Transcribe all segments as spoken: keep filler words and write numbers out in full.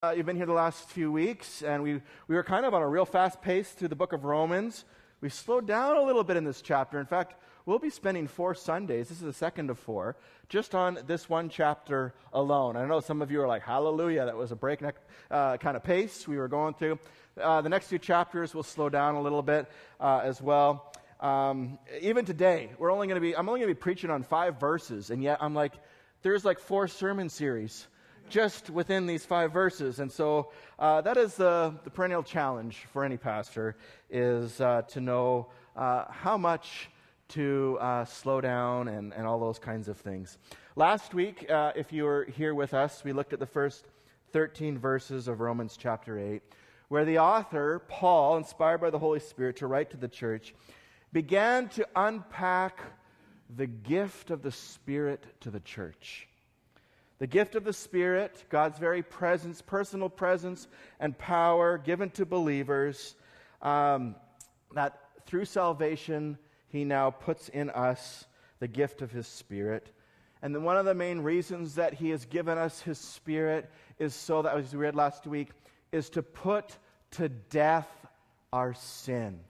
Uh, you've been here the last few weeks, and we, we were kind of on a real fast pace through the book of Romans. We've slowed down a little bit in this chapter. In fact, we'll be spending four Sundays, this is the second of four, just on this one chapter alone. I know some of you are like, hallelujah, that was a breakneck uh, kind of pace we were going through. Uh, the next few chapters will slow down a little bit uh, as well. Um, even today, we're only going to be, I'm only going to be preaching on five verses, and yet I'm like, there's like four sermon series just within these five verses. And so uh, that is the, the perennial challenge for any pastor, is uh, to know uh, how much to uh, slow down and, and all those kinds of things. Last week, uh, if you were here with us, we looked at the first thirteen verses of Romans chapter eight, where the author, Paul, inspired by the Holy Spirit to write to the church, began to unpack the gift of the Spirit to the church. The gift of the Spirit, God's very presence, personal presence and power given to believers, um, that through salvation He now puts in us the gift of His Spirit. And then one of the main reasons that He has given us His Spirit is so that, as we read last week, is to put to death our sin.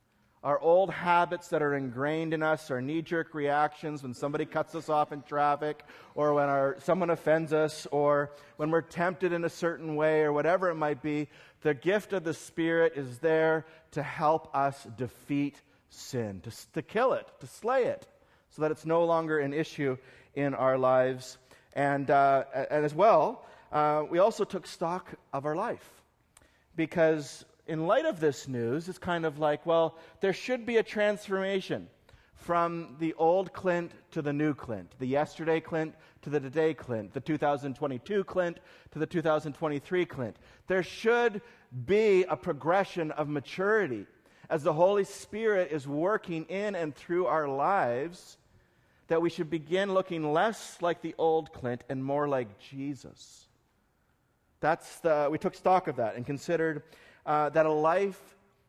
Our old habits that are ingrained in us, our knee-jerk reactions when somebody cuts us off in traffic, or when our, someone offends us, or when we're tempted in a certain way, or whatever it might be, the gift of the Spirit is there to help us defeat sin, to, to kill it, to slay it, so that it's no longer an issue in our lives. And, uh, and as well, uh, we also took stock of our life, because in light of this news, it's kind of like, well, there should be a transformation from the old Clint to the new Clint, the yesterday Clint to the today Clint, the two thousand twenty-two Clint to the two thousand twenty-three Clint. There should be a progression of maturity as the Holy Spirit is working in and through our lives, that we should begin looking less like the old Clint and more like Jesus. That's the, we took stock of that and considered Uh, that a life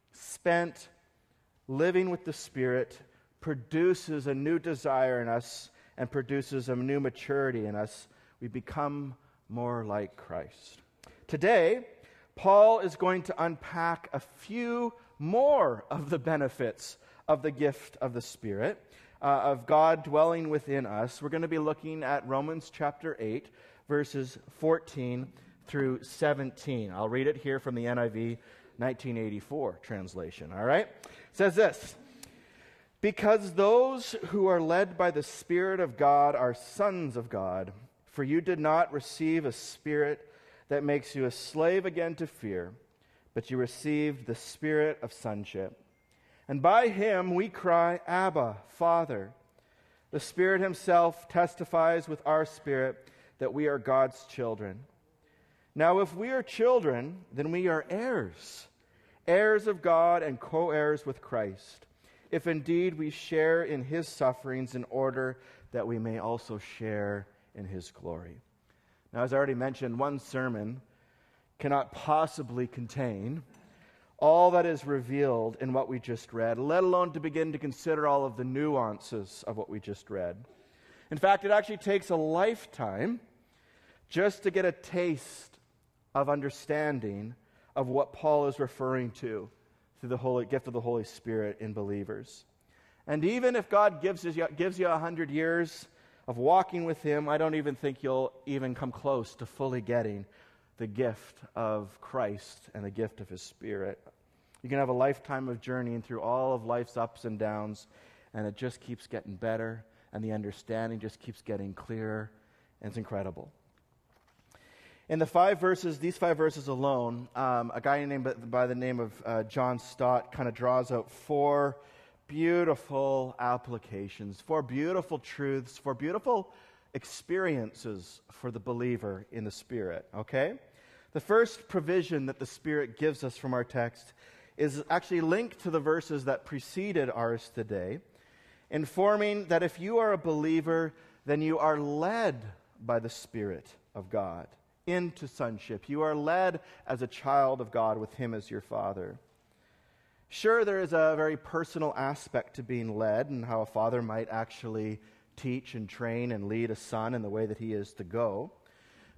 spent living with the Spirit produces a new desire in us and produces a new maturity in us. We become more like Christ. Today, Paul is going to unpack a few more of the benefits of the gift of the Spirit, uh, of God dwelling within us. We're going to be looking at Romans chapter eight, verses fourteen through seventeen. I'll read it here from the N I V nineteen eighty-four translation, all right? It says this: "Because those who are led by the Spirit of God are sons of God, for you did not receive a spirit that makes you a slave again to fear, but you received the Spirit of sonship. And by Him we cry, Abba, Father. The Spirit Himself testifies with our spirit that we are God's children. Now, if we are children, then we are heirs, heirs of God and co-heirs with Christ, if indeed we share in His sufferings, in order that we may also share in His glory." Now, as I already mentioned, one sermon cannot possibly contain all that is revealed in what we just read, let alone to begin to consider all of the nuances of what we just read. In fact, it actually takes a lifetime just to get a taste of understanding of what Paul is referring to through the Holy gift of the Holy Spirit in believers. And even if God gives you, gives you a hundred years of walking with Him, I don't even think you'll even come close to fully getting the gift of Christ and the gift of His Spirit. You can have a lifetime of journeying through all of life's ups and downs, and it just keeps getting better, and the understanding just keeps getting clearer, and it's incredible. In the five verses, these five verses alone, um, a guy named by the name of uh, John Stott kind of draws out four beautiful applications, four beautiful truths, four beautiful experiences for the believer in the Spirit, okay? The first provision that the Spirit gives us from our text is actually linked to the verses that preceded ours today, informing that if you are a believer, then you are led by the Spirit of God into sonship. You are led as a child of God with Him as your Father. Sure, there is a very personal aspect to being led, and how a father might actually teach and train and lead a son in the way that he is to go.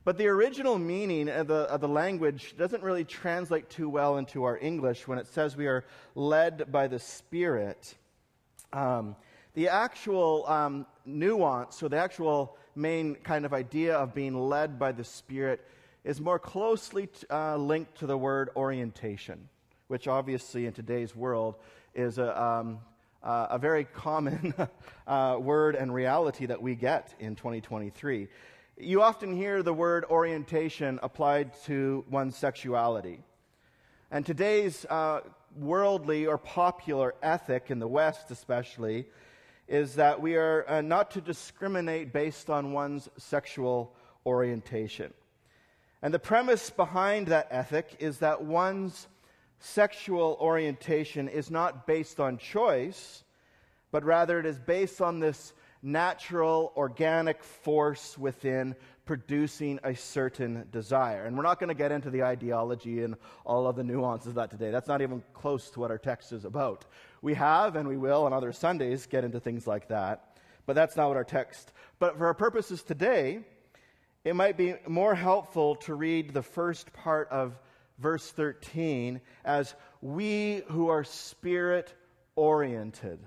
But the original meaning of the, of the language doesn't really translate too well into our English when it says we are led by the Spirit. Um, the actual um, nuance, or the actual main kind of idea of being led by the Spirit, is more closely t- uh, linked to the word orientation, which obviously in today's world is a, um, uh, a very common uh, word and reality that we get in twenty twenty-three. You often hear the word orientation applied to one's sexuality. And today's uh, worldly or popular ethic, in the West especially, is that we are uh, not to discriminate based on one's sexual orientation. And the premise behind that ethic is that one's sexual orientation is not based on choice, but rather it is based on this natural, organic force within producing a certain desire. And we're not going to get into the ideology and all of the nuances of that today. That's not even close to what our text is about. We have, and we will on other Sundays, get into things like that. But that's not what our text... But for our purposes today, it might be more helpful to read the first part of verse thirteen as we who are spirit-oriented.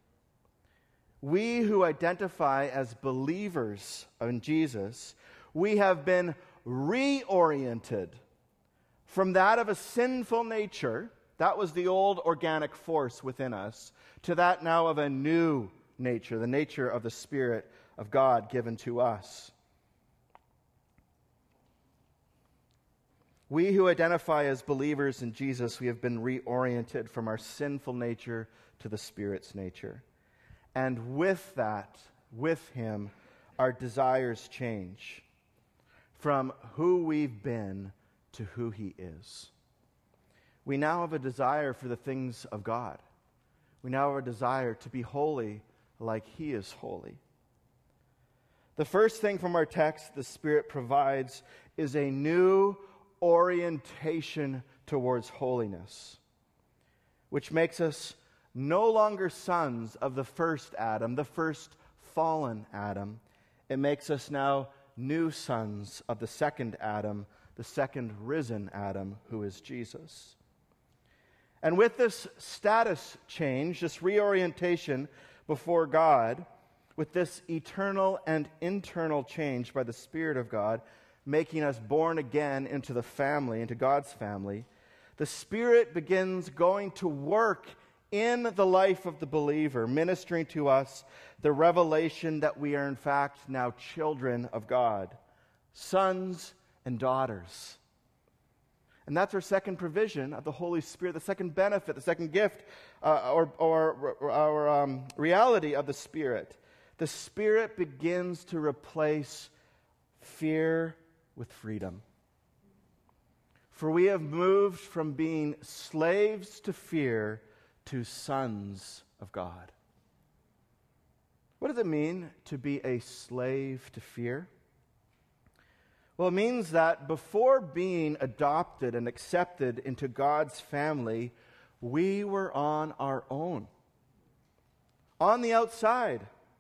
We who identify as believers in Jesus, we have been reoriented from that of a sinful nature, that was the old organic force within us, to that now of a new nature, the nature of the Spirit of God given to us. We who identify as believers in Jesus, we have been reoriented from our sinful nature to the Spirit's nature. And with that, with Him, our desires change from who we've been to who He is. We now have a desire for the things of God. We now have a desire to be holy like He is holy. The first thing from our text the Spirit provides is a new orientation towards holiness, which makes us no longer sons of the first Adam, the first fallen Adam. It makes us now new sons of the second Adam, the second risen Adam, who is Jesus. And with this status change, this reorientation before God, with this eternal and internal change by the Spirit of God, making us born again into the family, into God's family, the Spirit begins going to work in the life of the believer, ministering to us the revelation that we are in fact now children of God, sons and daughters. And that's our second provision of the Holy Spirit, the second benefit, the second gift, uh, or, or, or our um, reality of the Spirit. The Spirit begins to replace fear with freedom. For we have moved from being slaves to fear to sons of God. What does it mean to be a slave to fear? Well, it means that before being adopted and accepted into God's family, we were on our own. On the outside.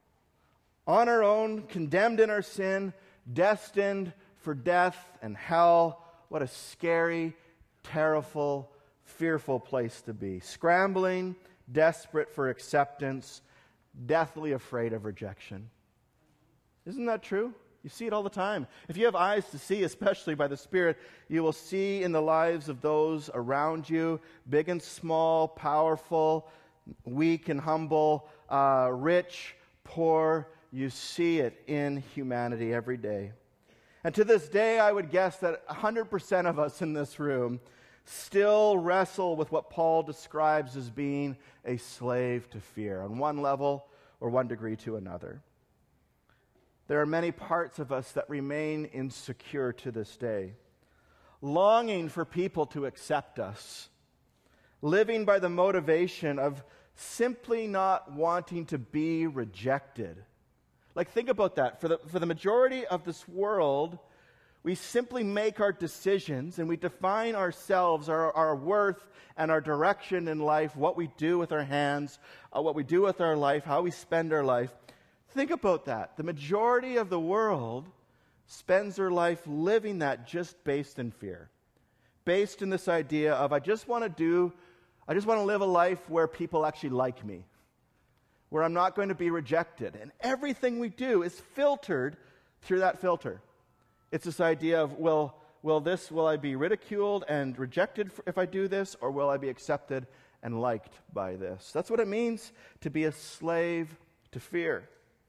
On our own, condemned in our sin, destined for death and hell. What a scary, terrible, fearful place to be. Scrambling, desperate for acceptance, deathly afraid of rejection. Isn't that true? You see it all the time. If you have eyes to see, especially by the Spirit, you will see in the lives of those around you, big and small, powerful, weak and humble, uh, rich, poor. You see it in humanity every day. And to this day, I would guess that one hundred percent of us in this room still wrestle with what Paul describes as being a slave to fear, on one level or one degree to another. There are many parts of us that remain insecure to this day, longing for people to accept us, living by the motivation of simply not wanting to be rejected. Like, think about that. For the, for the majority of this world, we simply make our decisions and we define ourselves, our, our worth and our direction in life, what we do with our hands, uh, what we do with our life, how we spend our life. Think about that. The majority of the world spends their life living that just based in fear. Based in this idea of, I just want to do, I just want to live a life where people actually like me, where I'm not going to be rejected. And everything we do is filtered through that filter. It's this idea of, will, will this, will I be ridiculed and rejected if I do this, or will I be accepted and liked by this? That's what it means to be a slave to fear.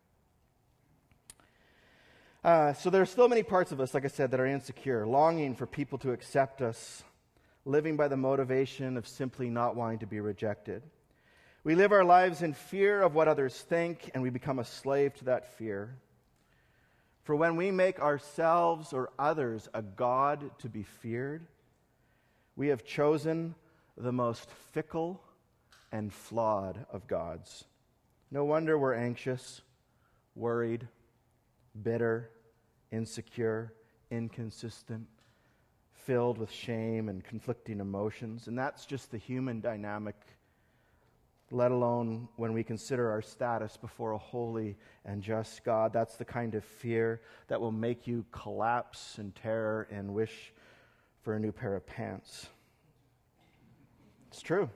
Uh, so there are still many parts of us, like I said, that are insecure, longing for people to accept us, living by the motivation of simply not wanting to be rejected. We live our lives in fear of what others think, and we become a slave to that fear. For when we make ourselves or others a god to be feared, we have chosen the most fickle and flawed of gods. No wonder we're anxious, worried, bitter, insecure, inconsistent, filled with shame and conflicting emotions. And that's just the human dynamic, let alone when we consider our status before a holy and just God. That's the kind of fear that will make you collapse in terror and wish for a new pair of pants. It's true.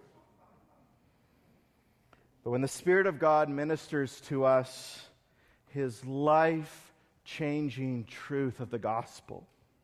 But when the Spirit of God ministers to us His life-changing truth of the gospel,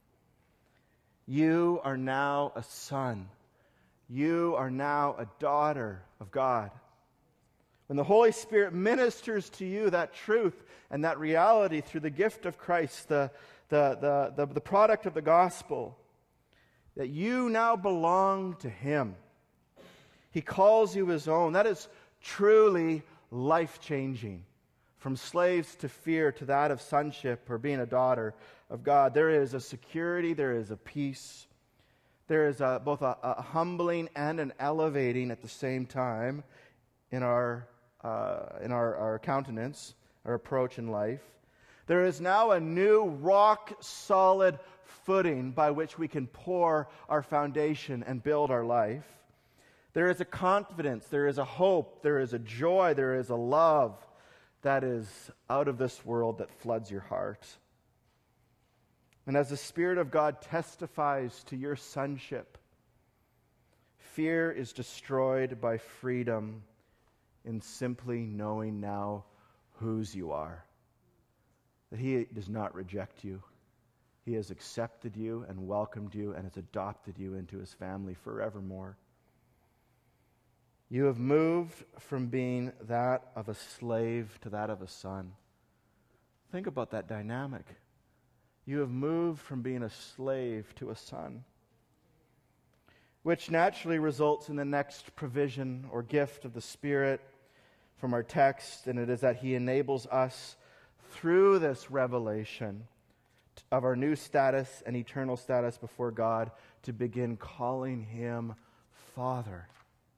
you are now a son. You are now a daughter of God. When the Holy Spirit ministers to you that truth and that reality through the gift of Christ, the, the, the, the, the product of the gospel, that you now belong to Him. He calls you His own. That is truly life-changing. From slaves to fear to that of sonship or being a daughter of God. There is a security, there is a peace. There is a, both a, a humbling and an elevating at the same time in our uh, in our, our countenance, our approach in life. There is now a new rock-solid footing by which we can pour our foundation and build our life. There is a confidence, there is a hope, there is a joy, there is a love that is out of this world that floods your heart. And as the Spirit of God testifies to your sonship, fear is destroyed by freedom in simply knowing now whose you are. That He does not reject you. He has accepted you and welcomed you and has adopted you into His family forevermore. You have moved from being that of a slave to that of a son. Think about that dynamic. You have moved from being a slave to a son, which naturally results in the next provision or gift of the Spirit from our text, and it is that He enables us through this revelation of our new status and eternal status before God to begin calling Him Father.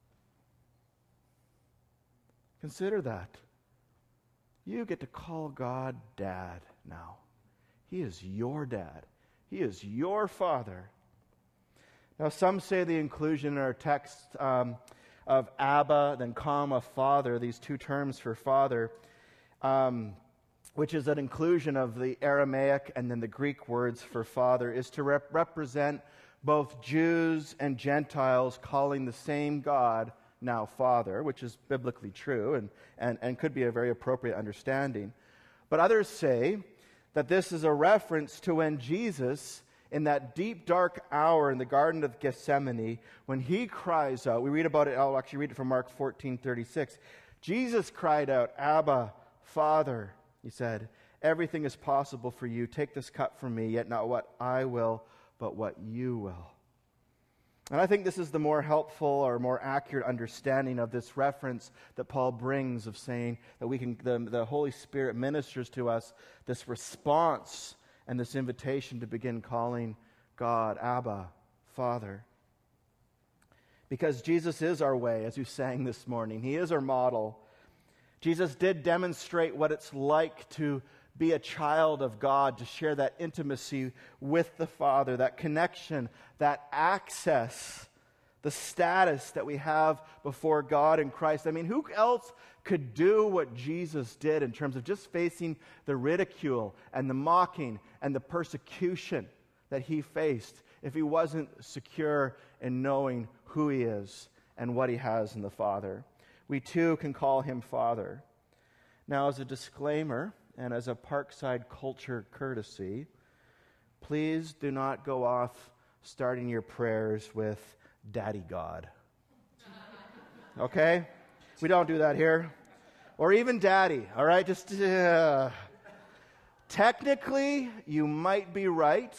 Consider that. You get to call God Dad now. He is your dad. He is your Father. Now, some say the inclusion in our text um, of Abba, then comma, Father, these two terms for Father, um, which is an inclusion of the Aramaic and then the Greek words for Father, is to rep- represent both Jews and Gentiles calling the same God now Father, which is biblically true and, and, and could be a very appropriate understanding. But others say that this is a reference to when Jesus, in that deep, dark hour in the Garden of Gethsemane, when He cries out, we read about it, I'll actually read it from Mark fourteen thirty-six. Jesus cried out, Abba, Father, He said, everything is possible for you. Take this cup from me, yet not what I will, but what you will. And I think this is the more helpful or more accurate understanding of this reference that Paul brings of saying that we can, the, the Holy Spirit ministers to us this response and this invitation to begin calling God Abba, Father. Because Jesus is our way, as you sang this morning. He is our model. Jesus did demonstrate what it's like to be a child of God, to share that intimacy with the Father, that connection, that access, the the status that we have before God in Christ. I mean, who else could do what Jesus did in terms of just facing the ridicule and the mocking and the persecution that he faced if he wasn't secure in knowing who he is and what he has in the Father? We too can call him Father. Now, as a disclaimer and as a Parkside culture courtesy, please do not go off starting your prayers with Daddy God. Okay? We don't do that here. Or even Daddy, all right? Just uh, technically, you might be right,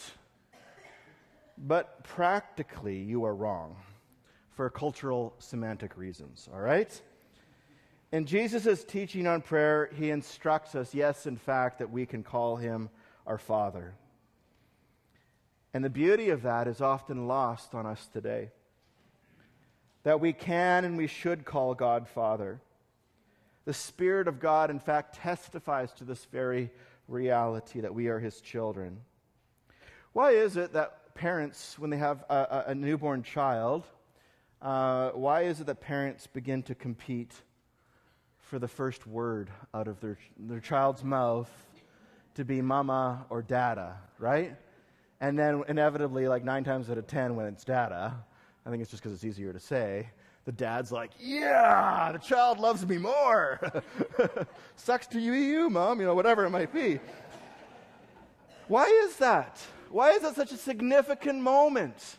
but practically, you are wrong for cultural semantic reasons, all right? In Jesus' teaching on prayer, he instructs us, yes, in fact, that we can call him our Father. And the beauty of that is often lost on us today. That we can and we should call God Father. The Spirit of God, in fact, testifies to this very reality that we are his children. Why is it that parents, when they have a, a, a newborn child, uh, why is it that parents begin to compete for the first word out of their, their child's mouth to be mama or dada, right? And then inevitably, like nine times out of ten, when it's dada, I think it's just because it's easier to say, the dad's like, yeah, the child loves me more. Sucks to you, you, mom, you know, whatever it might be. Why is that? Why is that such a significant moment?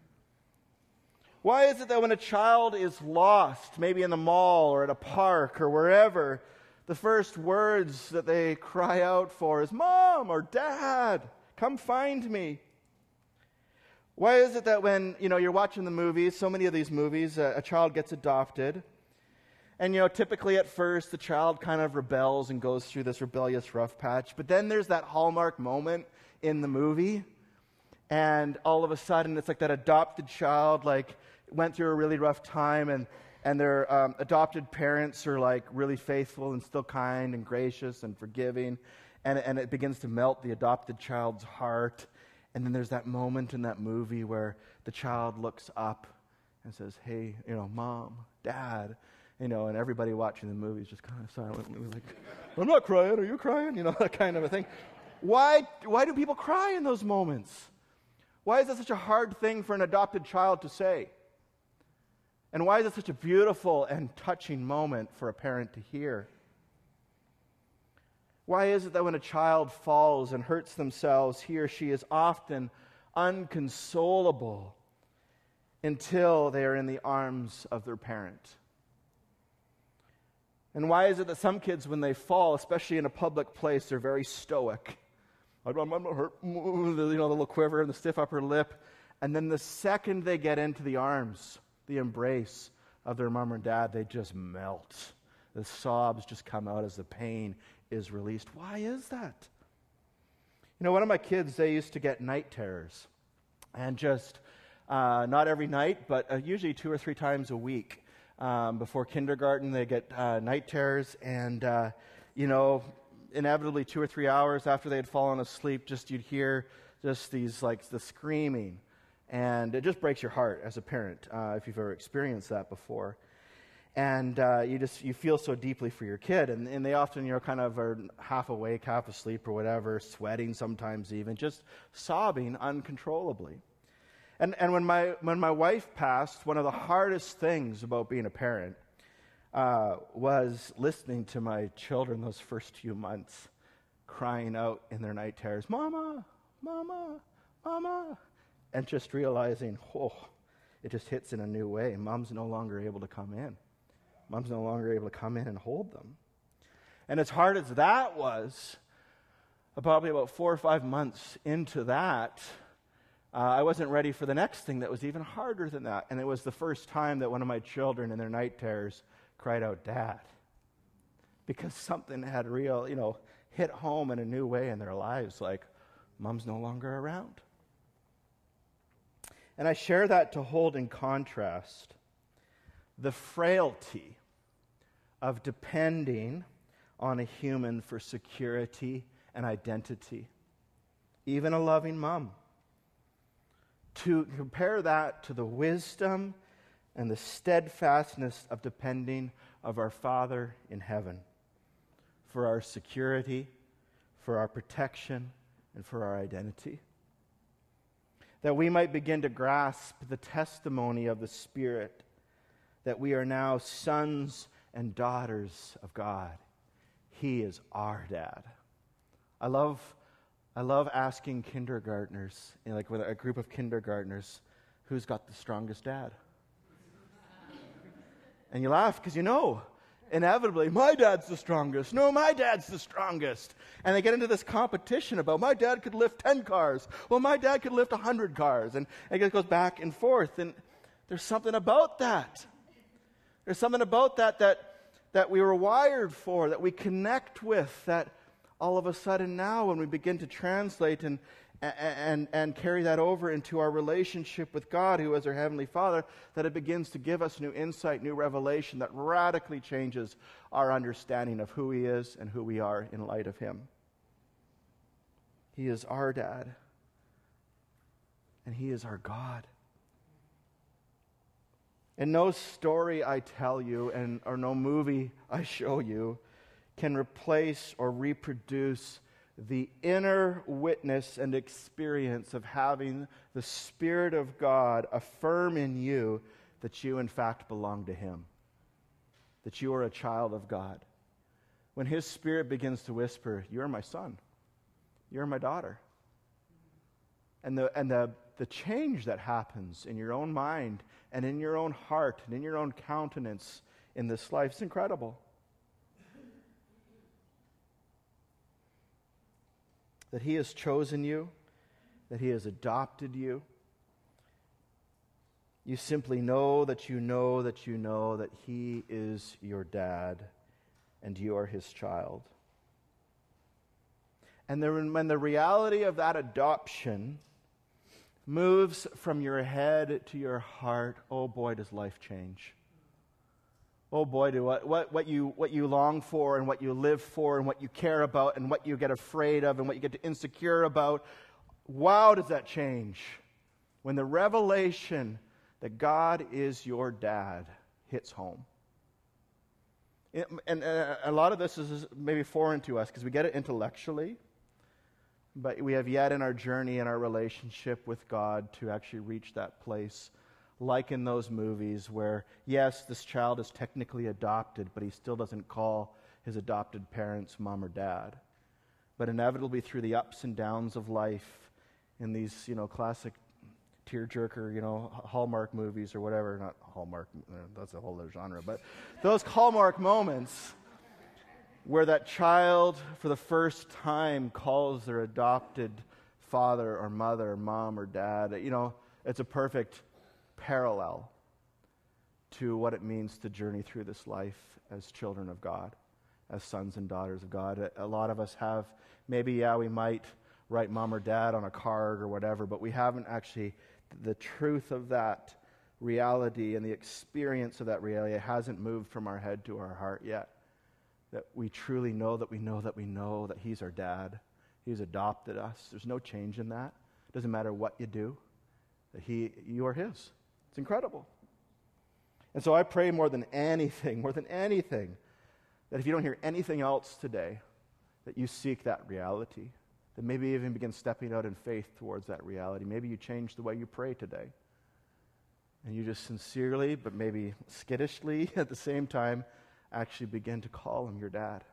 Why is it that when a child is lost, maybe in the mall or at a park or wherever, the first words that they cry out for is, Mom or Dad, come find me? Why is it that when, you know, you're watching the movies, so many of these movies, uh, a child gets adopted, and, you know, typically at first the child kind of rebels and goes through this rebellious rough patch, but then there's that hallmark moment in the movie, and all of a sudden it's like that adopted child, like, went through a really rough time, and, and their um, adopted parents are, like, really faithful and still kind and gracious and forgiving, and, and it begins to melt the adopted child's heart. And then there's that moment in that movie where the child looks up and says, hey, you know, Mom, Dad, you know, and everybody watching the movie is just kind of silently like, I'm not crying, are you crying? You know, that kind of a thing. Why, why do people cry in those moments? Why is that such a hard thing for an adopted child to say? And why is it such a beautiful and touching moment for a parent to hear? Why is it that when a child falls and hurts themselves, he or she is often unconsolable until they are in the arms of their parent? And why is it that some kids, when they fall, especially in a public place, they're very stoic? I'm not hurt, you know, the little quiver and the stiff upper lip. And then the second they get into the arms, the embrace of their mom or dad, they just melt. The sobs just come out as the pain is released. Why is that? You know, one of my kids, they used to get night terrors. And just, uh, not every night, but uh, usually two or three times a week. Um, before kindergarten, they get uh, night terrors. And, uh, you know, inevitably two or three hours after they had fallen asleep, just you'd hear just these, like, the screaming. And it just breaks your heart as a parent, uh, if you've ever experienced that before. And uh, you just, you feel so deeply for your kid. And, and they often, you know, kind of are half awake, half asleep or whatever, sweating sometimes even, just sobbing uncontrollably. And and when my when my wife passed, one of the hardest things about being a parent uh, was listening to my children those first few months crying out in their night terrors, Mama, Mama, Mama. And just realizing, oh, it just hits in a new way. Mom's no longer able to come in. Mom's no longer able to come in and hold them. And as hard as that was, probably about four or five months into that, uh, I wasn't ready for the next thing that was even harder than that. And it was the first time that one of my children in their night terrors cried out, Dad. Because something had real, you know, hit home in a new way in their lives, like, Mom's no longer around. And I share that to hold in contrast the frailty of depending on a human for security and identity, even a loving mom. To compare that to the wisdom and the steadfastness of depending of our Father in heaven for our security, for our protection, and for our identity. That we might begin to grasp the testimony of the Spirit that we are now sons and daughters of God. He is our dad. I love, I love asking kindergartners, you know, like with a group of kindergartners, who's got the strongest dad? And you laugh because you know, inevitably, my dad's the strongest. No, my dad's the strongest. And they get into this competition about, my dad could lift ten cars. Well, my dad could lift one hundred cars. And it goes back and forth. And there's something about that. There's something about that that, that we were wired for, that we connect with, that all of a sudden now when we begin to translate and And, and carry that over into our relationship with God, who is our Heavenly Father, that it begins to give us new insight, new revelation that radically changes our understanding of who He is and who we are in light of Him. He is our dad, and He is our God. And no story I tell you, and or no movie I show you, can replace or reproduce the inner witness and experience of having the Spirit of God affirm in you that you in fact belong to Him, that you are a child of God. When His Spirit begins to whisper, you're my son, you're my daughter. And the and the, the change that happens in your own mind and in your own heart and in your own countenance in this life is incredible. That He has chosen you, that He has adopted you. You simply know that you know that you know that He is your dad and you are His child. And then when the reality of that adoption moves from your head to your heart, oh boy, does life change. Oh boy, do what, what, what, you, what you long for and what you live for and what you care about and what you get afraid of and what you get insecure about, wow, does that change when the revelation that God is your dad hits home. It, and, and a lot of this is maybe foreign to us because we get it intellectually, but we have yet in our journey and our relationship with God to actually reach that place. Like in those movies where, yes, this child is technically adopted, but he still doesn't call his adopted parents mom or dad. But inevitably through the ups and downs of life in these, you know, classic tearjerker, you know, Hallmark movies or whatever, not Hallmark, that's a whole other genre, but those Hallmark moments where that child for the first time calls their adopted father or mother, mom or dad, you know, it's a perfect parallel to what it means to journey through this life as children of God, as sons and daughters of God. A, a lot of us have, maybe, yeah, we might write mom or dad on a card or whatever, but we haven't actually, the truth of that reality and the experience of that reality hasn't moved from our head to our heart yet. That we truly know that we know that we know that He's our dad. He's adopted us. There's no change in that. It doesn't matter what you do, that He, you are His. It's incredible. And so I pray more than anything, more than anything, that if you don't hear anything else today, that you seek that reality, that maybe even begin stepping out in faith towards that reality. Maybe you change the way you pray today. And you just sincerely, but maybe skittishly at the same time, actually begin to call Him your dad.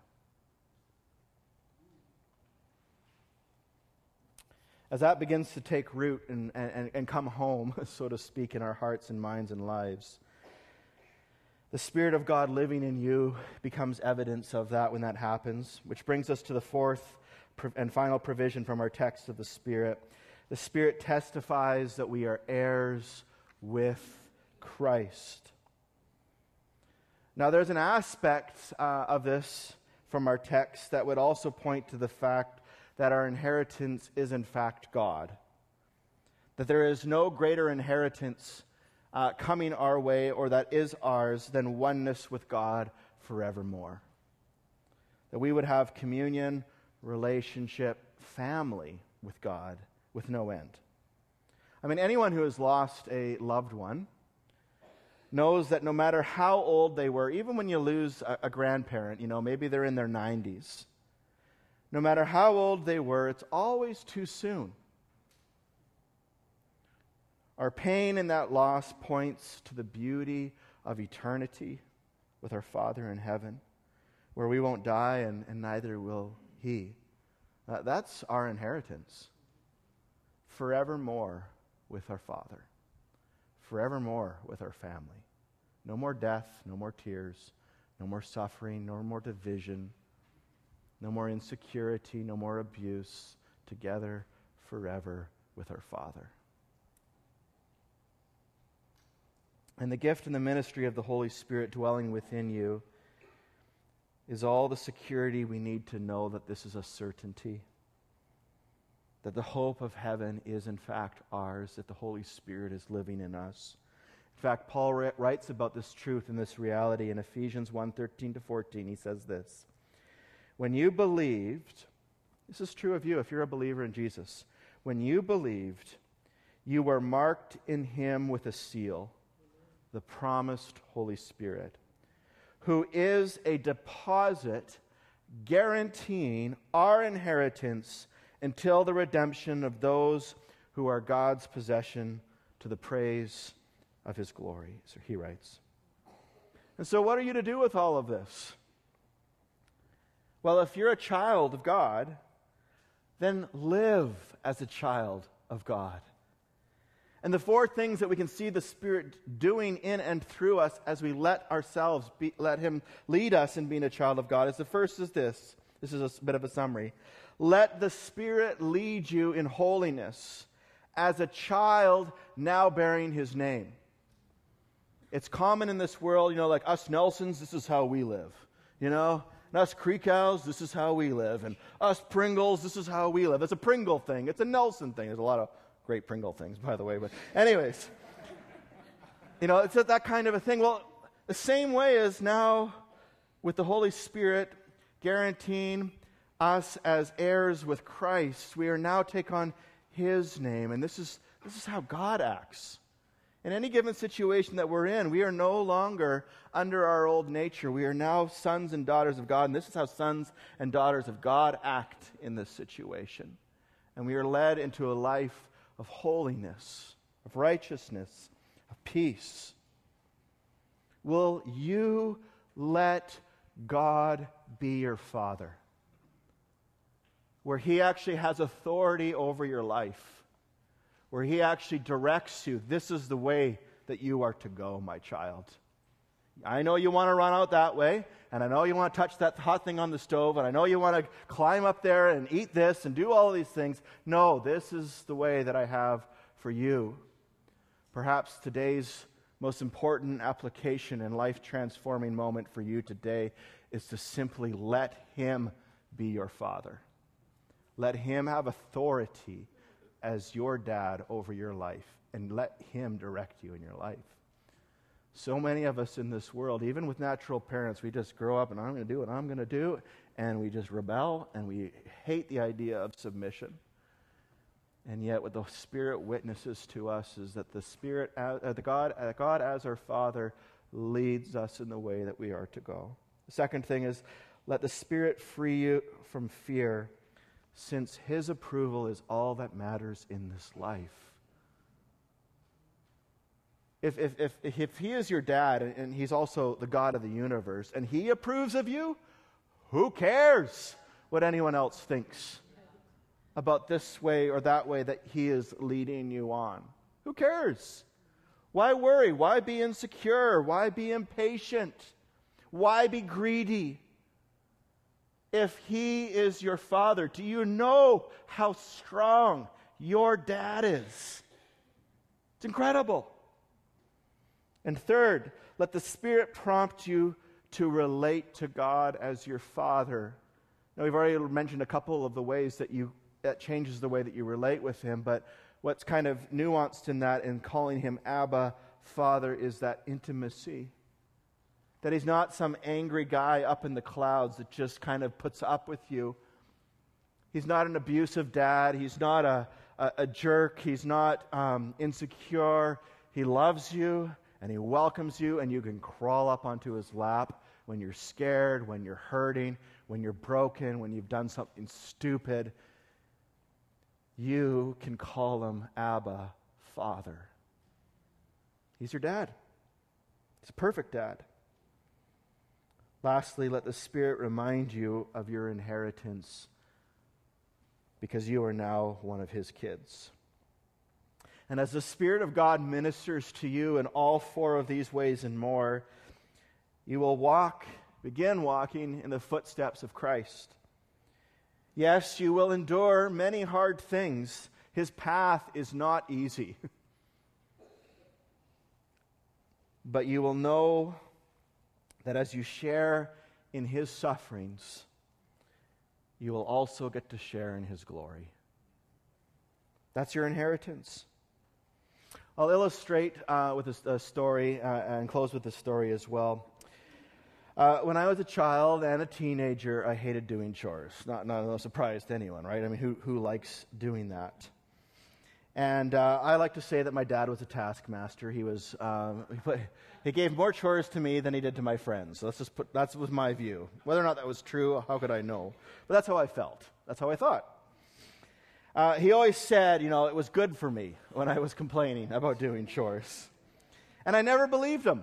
As that begins to take root and, and, and come home, so to speak, in our hearts and minds and lives, the Spirit of God living in you becomes evidence of that when that happens, which brings us to the fourth and final provision from our text of the Spirit. The Spirit testifies that we are heirs with Christ. Now, there's an aspect uh, of this from our text that would also point to the fact that our inheritance is in fact God. That there is no greater inheritance uh, coming our way or that is ours than oneness with God forevermore. That we would have communion, relationship, family with God with no end. I mean, anyone who has lost a loved one knows that no matter how old they were, even when you lose a, a grandparent, you know, maybe they're in their nineties, no matter how old they were, it's always too soon. Our pain in that loss points to the beauty of eternity with our Father in heaven, where we won't die and, and neither will He. Uh, that's our inheritance. Forevermore with our Father. Forevermore with our family. No more death, no more tears, no more suffering, no more division, no more insecurity, no more abuse. Together forever with our Father. And the gift and the ministry of the Holy Spirit dwelling within you is all the security we need to know that this is a certainty. That the hope of heaven is in fact ours, that the Holy Spirit is living in us. In fact, Paul writes about this truth and this reality in Ephesians one, thirteen to fourteen. He says this, when you believed, this is true of you if you're a believer in Jesus, when you believed, you were marked in Him with a seal, the promised Holy Spirit, who is a deposit guaranteeing our inheritance until the redemption of those who are God's possession to the praise of His glory. So he writes. And so what are you to do with all of this? Well, if you're a child of God, then live as a child of God. And the four things that we can see the Spirit doing in and through us as we let ourselves be, let Him lead us in being a child of God is the first is this. This is a bit of a summary. Let the Spirit lead you in holiness as a child now bearing His name. It's common in this world, you know, like us Nelsons, this is how we live. You know, and us Creekhows, this is how we live. And us Pringles, this is how we live. It's a Pringle thing. It's a Nelson thing. There's a lot of great Pringle things, by the way. But anyways, you know, it's that kind of a thing. Well, the same way is now with the Holy Spirit guaranteeing us as heirs with Christ, we are now take on His name. And this is this is how God acts. In any given situation that we're in, we are no longer under our old nature. We are now sons and daughters of God, and this is how sons and daughters of God act in this situation. And we are led into a life of holiness, of righteousness, of peace. Will you let God be your Father? Where He actually has authority over your life. Where He actually directs you. This is the way that you are to go, my child. I know you want to run out that way, and I know you want to touch that hot thing on the stove, and I know you want to climb up there and eat this and do all of these things. No, this is the way that I have for you. Perhaps today's most important application and life-transforming moment for you today is to simply let Him be your Father. Let Him have authority as your dad over your life, and let Him direct you in your life. So many of us in this world, even with natural parents, we just grow up and I'm going to do what I'm going to do, and we just rebel and we hate the idea of submission. And yet what the Spirit witnesses to us is that the Spirit, uh, the God, uh, God as our Father leads us in the way that we are to go. The second thing is, let the Spirit free you from fear, since His approval is all that matters in this life. If, if, if, if He is your dad, and He's also the God of the universe, and He approves of you, who cares what anyone else thinks about this way or that way that He is leading you on? Who cares? Why worry? Why be insecure? Why be impatient? Why be greedy? If He is your Father, do you know how strong your dad is? It's incredible. And third, let the Spirit prompt you to relate to God as your Father. Now, we've already mentioned a couple of the ways that you that changes the way that you relate with Him, but what's kind of nuanced in that, in calling Him Abba, Father, is that intimacy. That He's not some angry guy up in the clouds that just kind of puts up with you. He's not an abusive dad. He's not a, a, a jerk. He's not um, insecure. He loves you, and he welcomes you, and you can crawl up onto his lap when you're scared, when you're hurting, when you're broken, when you've done something stupid. You can call him Abba, Father. He's your dad. He's a perfect dad. Lastly, let the Spirit remind you of your inheritance, because you are now one of his kids. And as the Spirit of God ministers to you in all four of these ways and more, you will walk, begin walking in the footsteps of Christ. Yes, you will endure many hard things. His path is not easy. But you will know that as you share in his sufferings, you will also get to share in his glory. That's your inheritance. I'll illustrate uh, with a, a story uh, and close with this story as well. Uh, when I was a child and a teenager, I hated doing chores. Not, not no surprise to anyone, right? I mean, who, who likes doing that? And uh, I like to say that my dad was a taskmaster. He was um, he, put, he gave more chores to me than he did to my friends. So let's just put that was my view. Whether or not that was true, how could I know? But that's how I felt. That's how I thought. Uh, he always said, you know, it was good for me when I was complaining about doing chores. And I never believed him.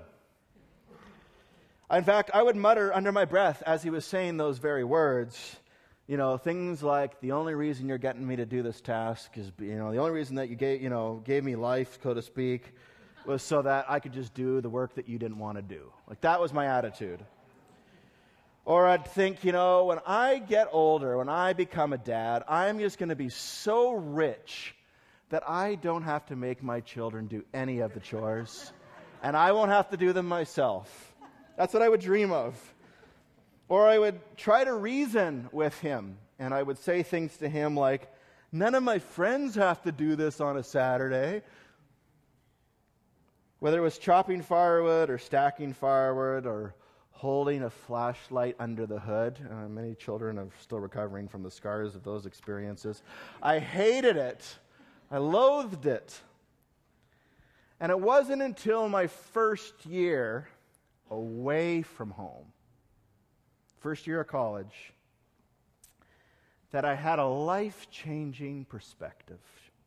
In fact, I would mutter under my breath as he was saying those very words, you know, things like, the only reason you're getting me to do this task is, you know, the only reason that you gave, you know, gave me life, so to speak, was so that I could just do the work that you didn't want to do. Like, that was my attitude. Or I'd think, you know, when I get older, when I become a dad, I'm just going to be so rich that I don't have to make my children do any of the chores, and I won't have to do them myself. That's what I would dream of. Or I would try to reason with him, and I would say things to him like, none of my friends have to do this on a Saturday. Whether it was chopping firewood or stacking firewood or holding a flashlight under the hood. Uh, many children are still recovering from the scars of those experiences. I hated it. I loathed it. And it wasn't until my first year away from home, first year of college, that I had a life-changing perspective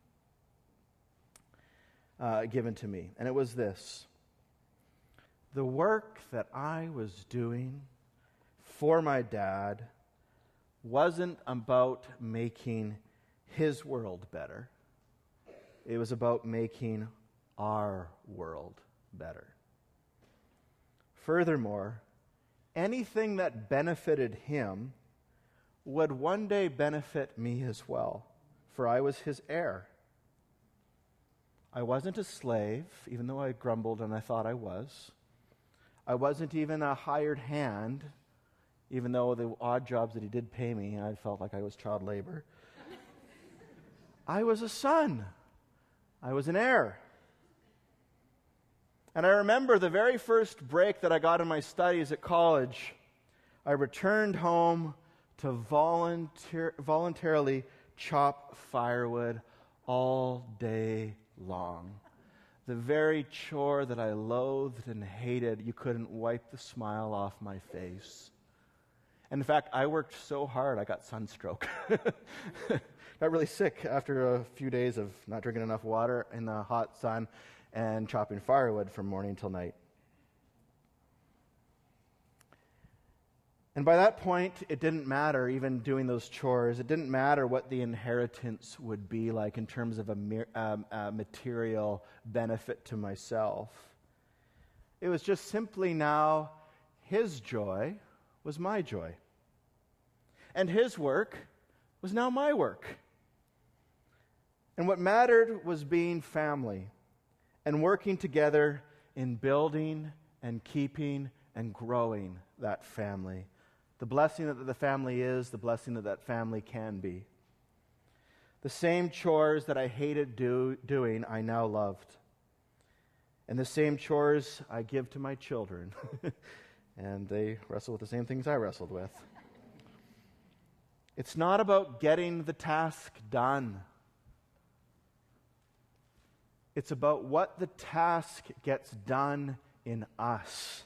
uh, given to me. And it was this. The work that I was doing for my dad wasn't about making his world better. It was about making our world better. Furthermore, anything that benefited him would one day benefit me as well, for I was his heir. I wasn't a slave, even though I grumbled and I thought I was. I wasn't even a hired hand, even though the odd jobs that he did pay me, I felt like I was child labor. I was a son. I was an heir. And I remember the very first break that I got in my studies at college, I returned home to volunteer, voluntarily chop firewood all day long. The very chore that I loathed and hated, you couldn't wipe the smile off my face. And in fact, I worked so hard, I got sunstroke. Got really sick after a few days of not drinking enough water in the hot sun and chopping firewood from morning till night. And by that point, it didn't matter, even doing those chores, it didn't matter what the inheritance would be like in terms of a, mer- um, a material benefit to myself. It was just simply now his joy was my joy. And his work was now my work. And what mattered was being family and working together in building and keeping and growing that family. The blessing that the family is, the blessing that that family can be. The same chores that I hated do, doing, I now loved. And the same chores I give to my children. And they wrestle with the same things I wrestled with. It's not about getting the task done. It's about what the task gets done in us.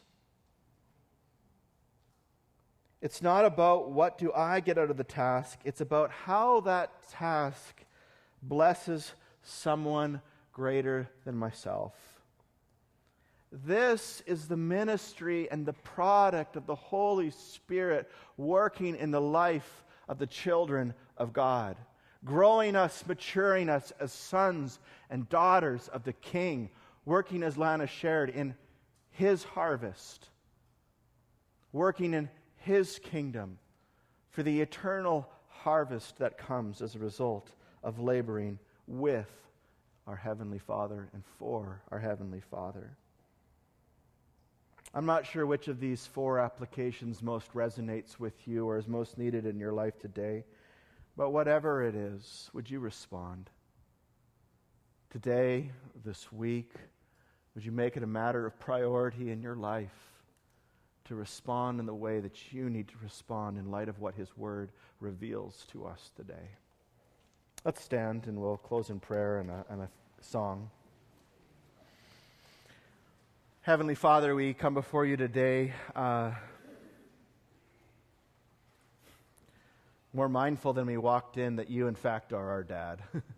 It's not about what do I get out of the task. It's about how that task blesses someone greater than myself. This is the ministry and the product of the Holy Spirit working in the life of the children of God, growing us, maturing us as sons and daughters of the King, working as Lana shared in His harvest, working in His kingdom for the eternal harvest that comes as a result of laboring with our Heavenly Father and for our Heavenly Father. I'm not sure which of these four applications most resonates with you or is most needed in your life today, but whatever it is, would you respond? Today, this week, would you make it a matter of priority in your life to respond in the way that you need to respond in light of what His Word reveals to us today? Let's stand and we'll close in prayer and a, and a song. Heavenly Father, we come before you today uh, more mindful than we walked in that you, in fact, are our dad.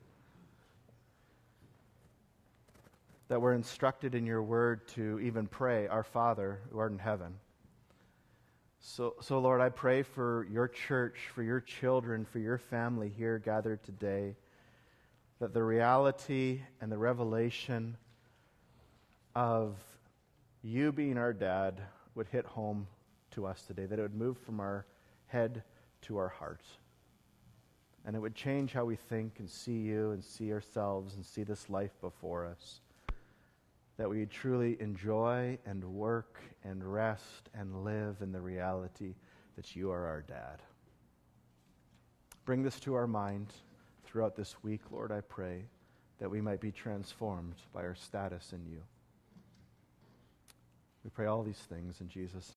That we're instructed in your word to even pray, Our Father, who art in heaven. So, so, Lord, I pray for your church, for your children, for your family here gathered today, that the reality and the revelation of you being our dad would hit home to us today, that it would move from our head to our heart. And it would change how we think and see you and see ourselves and see this life before us. That we truly enjoy and work and rest and live in the reality that you are our dad. Bring this to our mind throughout this week, Lord, I pray, that we might be transformed by our status in you. We pray all these things in Jesus'